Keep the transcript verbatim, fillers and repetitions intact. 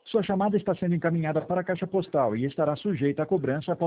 Sua chamada está sendo encaminhada para a caixa postal e estará sujeita a cobrança após